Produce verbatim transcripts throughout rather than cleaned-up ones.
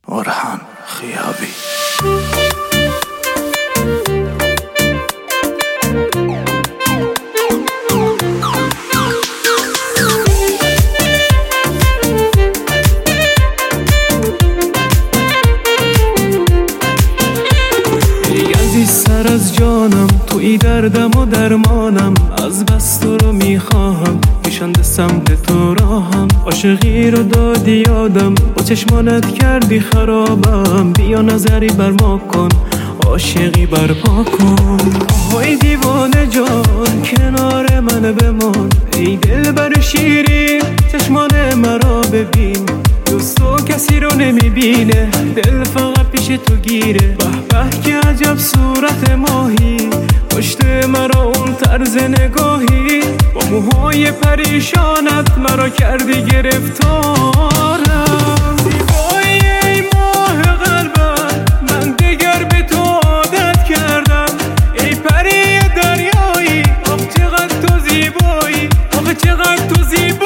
Orhan Khiyabi. سر از جانم توی دردم و درمانم، از بس تو رو میخواهم، کشنده سمت تو راهم. عاشقی رو دادی یادم، با چشمانت کردی خرابم. بیا نظری بر ما کن، عاشقی برپا کن. آهای دیوانه جان کنار من بمان، ای دل بر شیرین چشمان مرا ببین. دوست تو کسی رو نمیبینه، دل فقط پیش تو گیره. به به که عجب صورت ماهی، پشت مرا اون طرز نگاهی. با موهای پریشانت مرا کردی گرفتارم. زیبایی ای ماه قلبم، من دگر به تو عادت کردم. ای پری دریایی، آخ چقدر تو زیبایی، آخ چقدر تو زیبایی.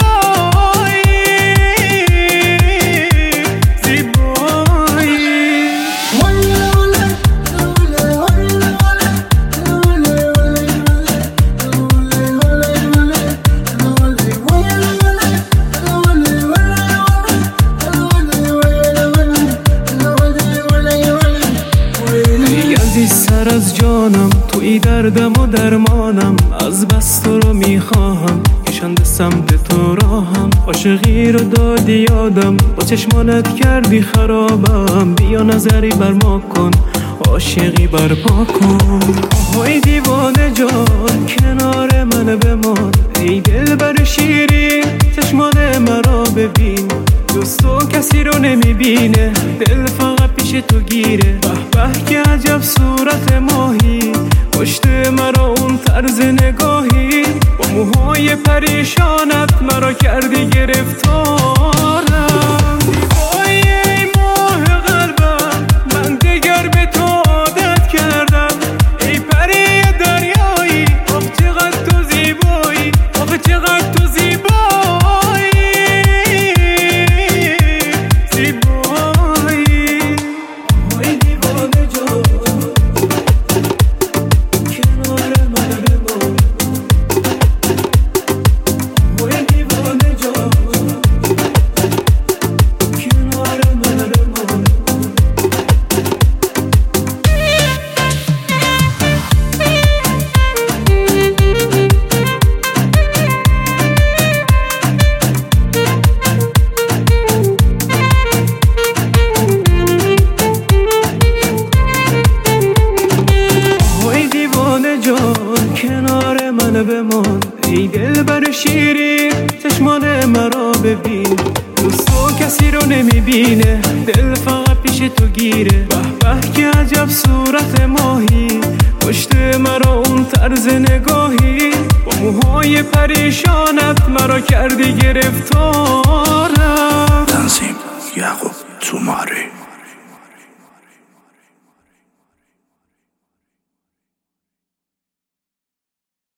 سر از جانم توی دردم و درمانم، از بس تو رو میخواهم، کشنده سمت تو راهم. عاشقی رو دادی یادم، با چشمانت کردی خرابم. بیا نظری بر ما کن، عاشقی برپا کن. آهای دیوانه جان کنار من بمان، ای دل بر شیرین چشمان مرا ببین. دوست تو کسی رو نمیبینه، دل فقط پیش تو گیره. به به که عجب صورت ماهی، پشت مرا اون طرز نگاهی. با موهای پریشانت مرا کردی گرفتارم. زیبایی ای ماه قلبم، من دگر به تو عادت کردم. ای پری دریایی، آخ چقدر تو زیبایی، آخ چقدر تو زیبایی. کنار من بمان، ای دل بر شیرین چشمان مرا ببین. دوست تو کسی رو نمیبینه، دل فقط پیش تو گیره. به به که عجب صورت ماهی، پشت مرا اون طرز نگاهی. با موهای پریشانت مرا کردی گرفتارم.